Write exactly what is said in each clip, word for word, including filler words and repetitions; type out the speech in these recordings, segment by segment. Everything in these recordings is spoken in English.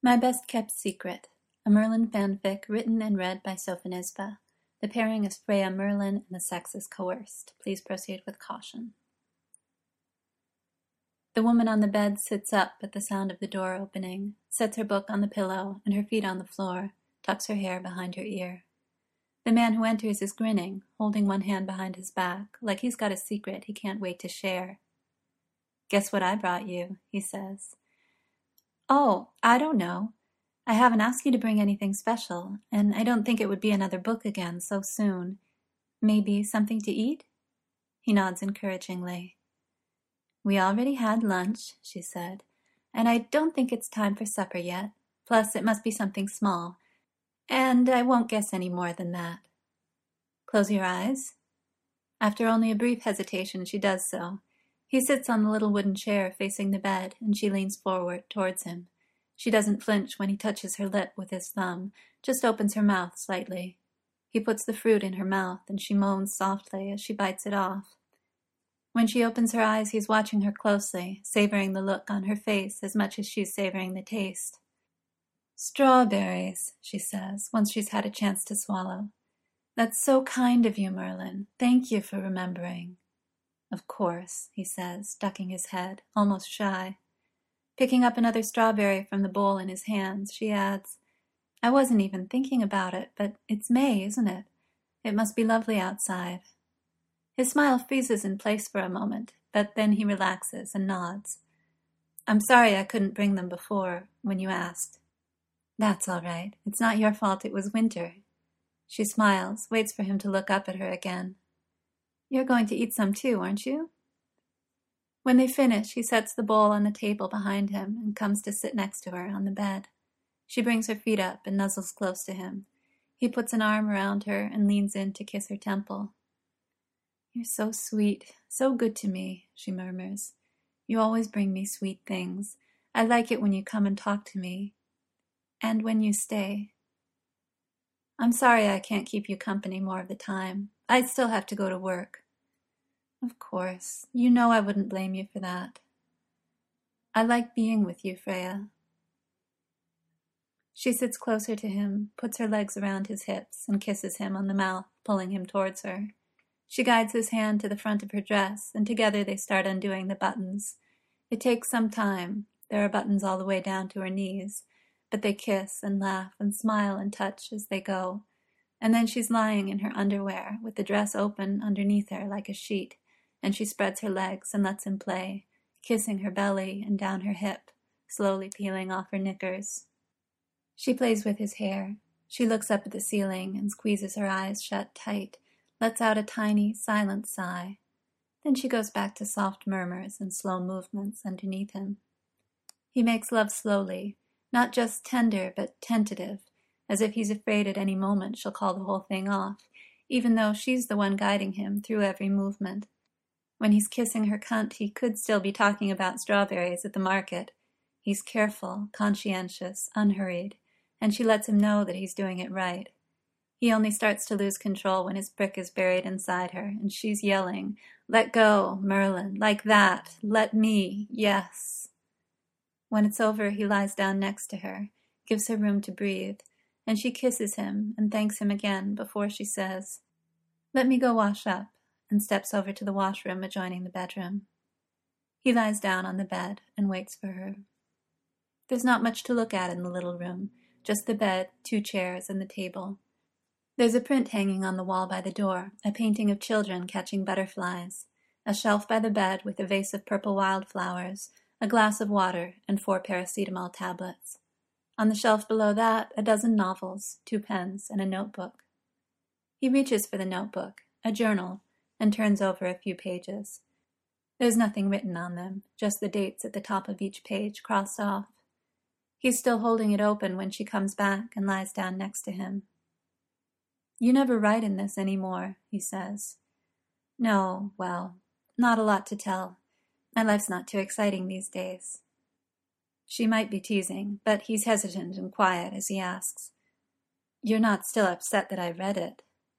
My Best Kept Secret, a Merlin fanfic written and read by Sophonisba. The pairing is Freya Merlin and the sex is coerced. Please proceed with caution. The woman on the bed sits up at the sound of the door opening, sets her book on the pillow and her feet on the floor, tucks her hair behind her ear. The man who enters is grinning, holding one hand behind his back, like he's got a secret he can't wait to share. "Guess what I brought you," he says. "Oh, I don't know. I haven't asked you to bring anything special, and I don't think it would be another book again so soon. Maybe something to eat?" He nods encouragingly. "We already had lunch," she said, "and I don't think it's time for supper yet. Plus, it must be something small, and I won't guess any more than that." "Close your eyes." After only a brief hesitation, she does so. He sits on the little wooden chair facing the bed, and she leans forward towards him. She doesn't flinch when he touches her lip with his thumb, just opens her mouth slightly. He puts the fruit in her mouth, and she moans softly as she bites it off. When she opens her eyes, he's watching her closely, savoring the look on her face as much as she's savoring the taste. "Strawberries," she says, once she's had a chance to swallow. "That's so kind of you, Merlin. Thank you for remembering." "Of course," he says, ducking his head, almost shy. Picking up another strawberry from the bowl in his hands, she adds, "I wasn't even thinking about it, but it's May, isn't it? It must be lovely outside." His smile freezes in place for a moment, but then he relaxes and nods. "I'm sorry I couldn't bring them before, when you asked." "That's all right. It's not your fault it was winter." She smiles, waits for him to look up at her again. "You're going to eat some too, aren't you?" When they finish, he sets the bowl on the table behind him and comes to sit next to her on the bed. She brings her feet up and nuzzles close to him. He puts an arm around her and leans in to kiss her temple. "You're so sweet, so good to me," she murmurs. "You always bring me sweet things. I like it when you come and talk to me. And when you stay. I'm sorry I can't keep you company more of the time. I'd still have to go to work." "Of course. You know I wouldn't blame you for that." "I like being with you, Freya." She sits closer to him, puts her legs around his hips, and kisses him on the mouth, pulling him towards her. She guides his hand to the front of her dress, and together they start undoing the buttons. It takes some time. There are buttons all the way down to her knees, but they kiss and laugh and smile and touch as they go. And then she's lying in her underwear, with the dress open underneath her like a sheet, and she spreads her legs and lets him play, kissing her belly and down her hip, slowly peeling off her knickers. She plays with his hair. She looks up at the ceiling and squeezes her eyes shut tight, lets out a tiny, silent sigh. Then she goes back to soft murmurs and slow movements underneath him. He makes love slowly, not just tender, but tentative, as if he's afraid at any moment she'll call the whole thing off, even though she's the one guiding him through every movement. When he's kissing her cunt, he could still be talking about strawberries at the market. He's careful, conscientious, unhurried, and she lets him know that he's doing it right. He only starts to lose control when his brick is buried inside her, and she's yelling, "Let go, Merlin, like that, let me, yes." When it's over, he lies down next to her, gives her room to breathe, and she kisses him and thanks him again before she says, "Let me go wash up," and steps over to the washroom adjoining the bedroom. He lies down on the bed and waits for her. There's not much to look at in the little room, just the bed, two chairs, and the table. There's a print hanging on the wall by the door, a painting of children catching butterflies, a shelf by the bed with a vase of purple wildflowers, a glass of water, and four paracetamol tablets. On the shelf below that, a dozen novels, two pens, and a notebook. He reaches for the notebook, a journal, and turns over a few pages. There's nothing written on them, just the dates at the top of each page crossed off. He's still holding it open when she comes back and lies down next to him. "You never write in this anymore," he says. "No, well, not a lot to tell. My life's not too exciting these days." She might be teasing, but he's hesitant and quiet as he asks, "You're not still upset that I read it?"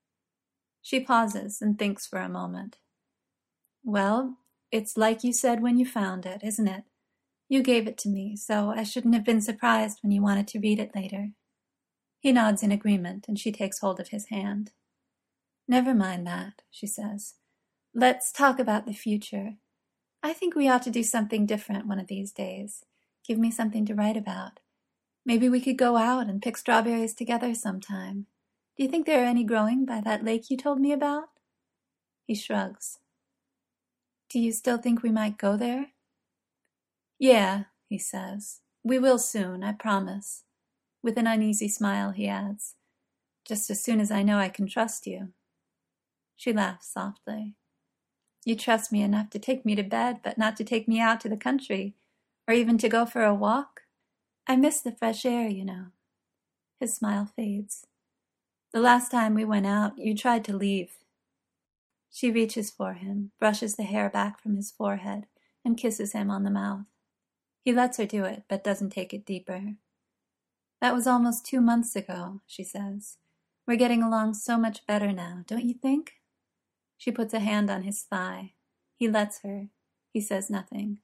She pauses and thinks for a moment. "Well, it's like you said when you found it, isn't it? You gave it to me, so I shouldn't have been surprised when you wanted to read it later. He nods in agreement, and she takes hold of his hand. Never mind that, she says. Let's talk about the future. I think we ought to do something different one of these days. Give me something to write about. Maybe we could go out and pick strawberries together sometime. Do you think there are any growing by that lake you told me about? He shrugs. Do you still think we might go there? Yeah, he says. We will soon, I promise. With an uneasy smile, he adds, just as soon as I know I can trust you. She laughs softly. You trust me enough to take me to bed, but not to take me out to the country, or even to go for a walk? I miss the fresh air, you know. His smile fades. The last time we went out, you tried to leave. She reaches for him, brushes the hair back from his forehead, and kisses him on the mouth. He lets her do it, but doesn't take it deeper. That was almost two months ago, she says. We're getting along so much better now, don't you think? She puts a hand on his thigh. He lets her. He says nothing.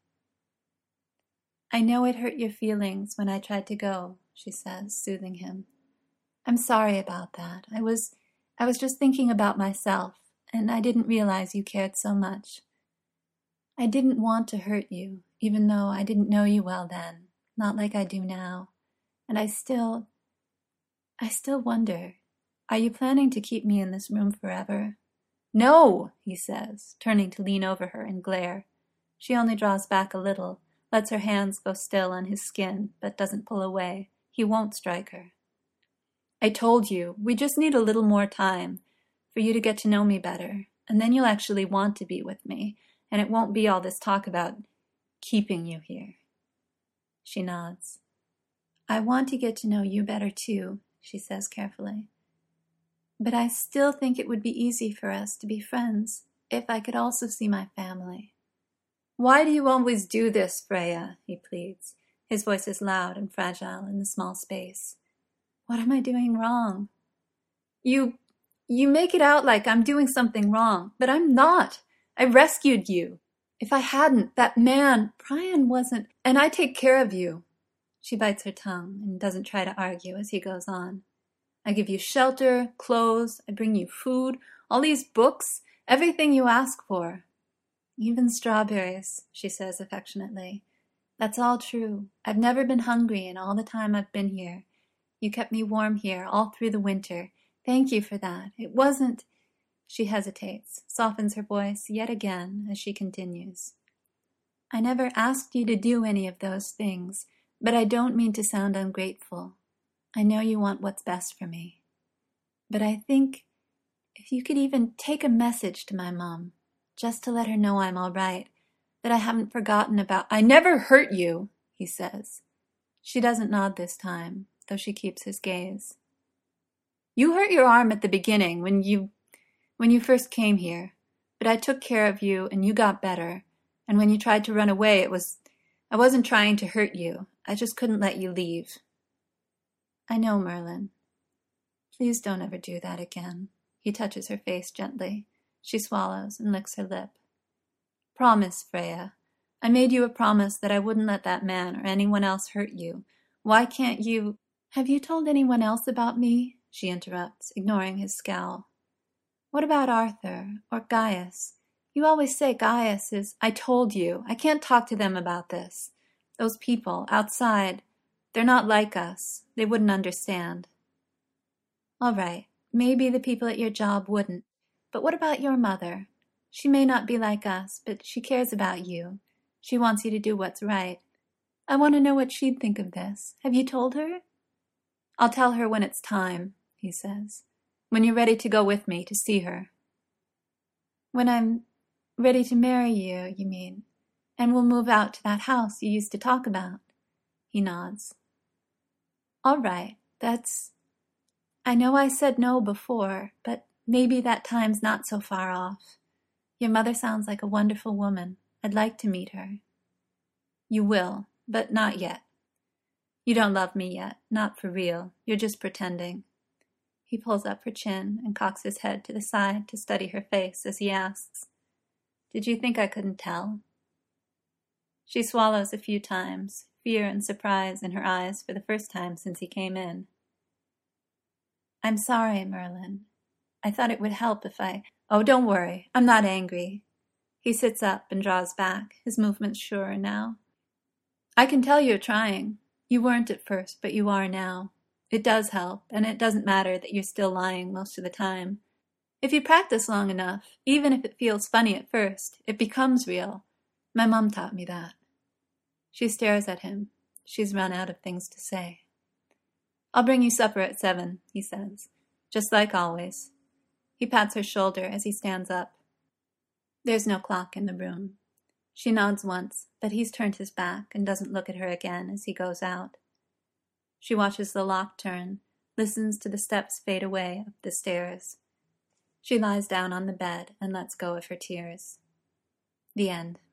I know it hurt your feelings when I tried to go, she says, soothing him. I'm sorry about that. I was, I was just thinking about myself, and I didn't realize you cared so much. I didn't want to hurt you, even though I didn't know you well then, not like I do now. And I still, I still wonder, are you planning to keep me in this room forever? No, he says, turning to lean over her and glare. She only draws back a little, lets her hands go still on his skin, but doesn't pull away. He won't strike her. I told you, we just need a little more time for you to get to know me better, and then you'll actually want to be with me, and it won't be all this talk about keeping you here. She nods. I want to get to know you better too, she says carefully. But I still think it would be easy for us to be friends if I could also see my family. Why do you always do this, Freya? He pleads. His voice is loud and fragile in the small space. What am I doing wrong? You, you make it out like I'm doing something wrong, but I'm not. I rescued you. If I hadn't, that man, Brian wasn't, and I take care of you. She bites her tongue and doesn't try to argue as he goes on. I give you shelter, clothes, I bring you food, all these books, everything you ask for. Even strawberries, she says affectionately. That's all true. I've never been hungry in all the time I've been here. You kept me warm here all through the winter. Thank you for that. It wasn't... She hesitates, softens her voice yet again as she continues. I never asked you to do any of those things, but I don't mean to sound ungrateful. I know you want what's best for me. But I think if you could even take a message to my mom, just to let her know I'm all right, that I haven't forgotten about... I never hurt you, he says. She doesn't nod this time, though she keeps his gaze. You hurt your arm at the beginning when you... when you first came here, but I took care of you and you got better, and when you tried to run away, it was... I wasn't trying to hurt you. I just couldn't let you leave. I know, Merlin. Please don't ever do that again. He touches her face gently. She swallows and licks her lip. Promise, Freya. I made you a promise that I wouldn't let that man or anyone else hurt you. Why can't you... Have you told anyone else about me? She interrupts, ignoring his scowl. What about Arthur or Gaius? You always say Gaius is... I told you. I can't talk to them about this. Those people outside, they're not like us. They wouldn't understand. All right. Maybe the people at your job wouldn't. But what about your mother? She may not be like us, but she cares about you. She wants you to do what's right. I want to know what she'd think of this. Have you told her? I'll tell her when it's time, he says. When you're ready to go with me to see her. When I'm ready to marry you, you mean? And we'll move out to that house you used to talk about. He nods. All right, that's... I know I said no before, but maybe that time's not so far off. Your mother sounds like a wonderful woman. I'd like to meet her. You will, but not yet. You don't love me yet, not for real. You're just pretending. He pulls up her chin and cocks his head to the side to study her face as he asks, Did you think I couldn't tell? She swallows a few times, fear and surprise in her eyes for the first time since he came in. I'm sorry, Merlin. I thought it would help if I... Oh, don't worry. I'm not angry. He sits up and draws back, his movements surer now. I can tell you're trying. You weren't at first, but you are now. It does help, and it doesn't matter that you're still lying most of the time. If you practice long enough, even if it feels funny at first, it becomes real. My mom taught me that. She stares at him. She's run out of things to say. I'll bring you supper at seven, he says, just like always. He pats her shoulder as he stands up. There's no clock in the room. She nods once, but he's turned his back and doesn't look at her again as he goes out. She watches the lock turn, listens to the steps fade away up the stairs. She lies down on the bed and lets go of her tears. The end.